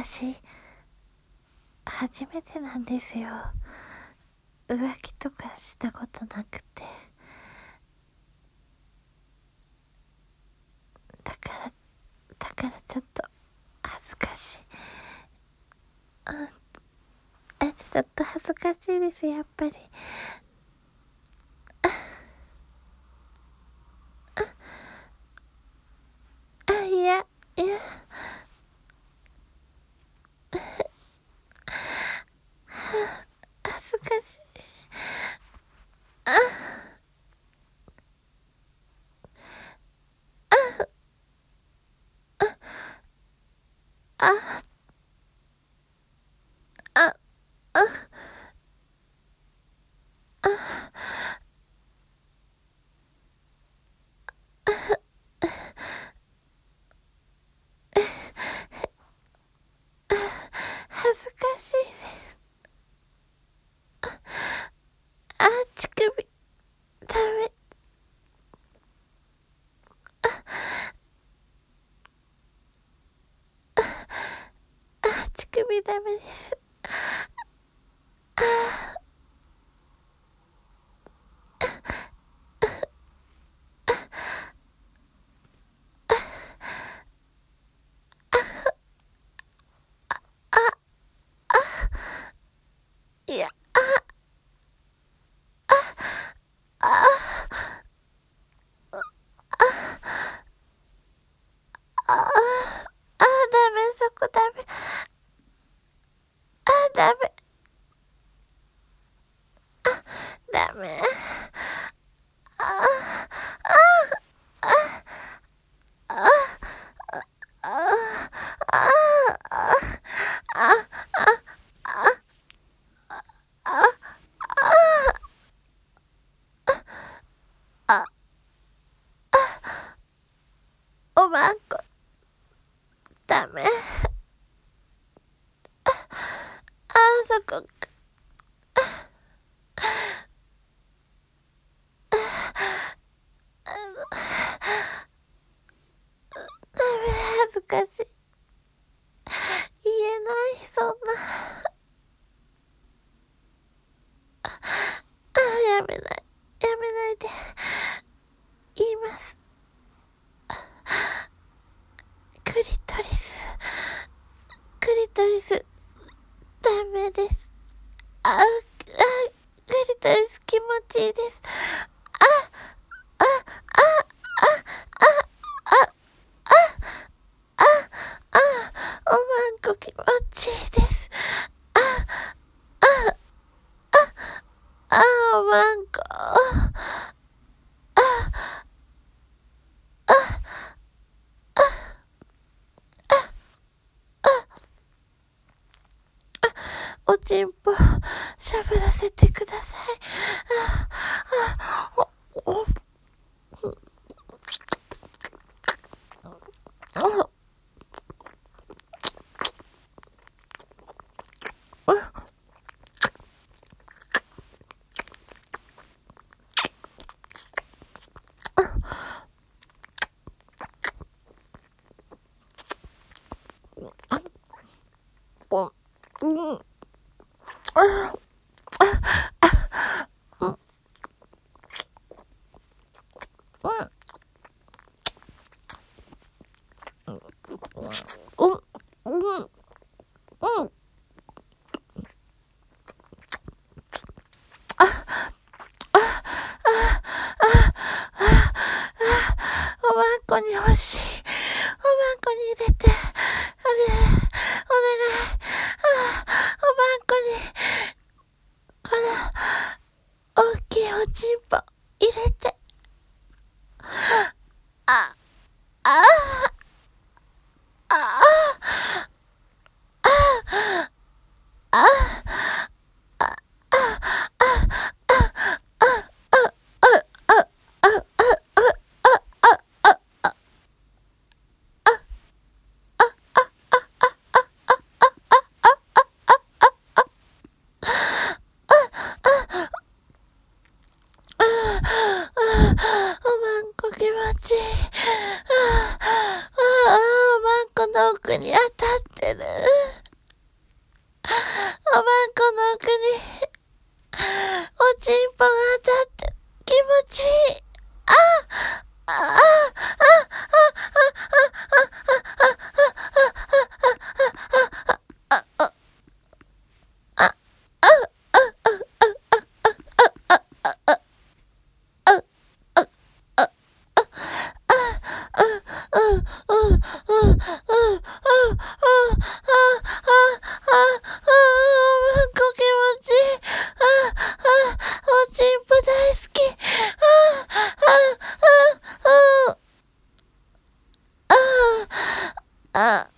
私初めてなんですよ。浮気とかしたことなくて。だからちょっと恥ずかしい。ちょっと恥ずかしいです、やっぱり。いや恥ずかしい。恥ずかしいです。乳首ダメ。乳首ダメです。いやダメ、そこダメ。ダメ。ダメ。おまんこダメ。そこか。恥ずかしい。言えない、そんな。やめないで。言います。クリトリス、ダメです。クリトリス気持ちいいです。おまんこ気持ちいいです。おまんこ。おちんぽしゃぶらせてください。おまんこに欲しい。おまんこに入れて。お願い。おまんこに、この、大きいおちんぽ、入れて。おまんこ気持ちいい。おまんこの奥に当たってる。 おちんぽ大好き。あ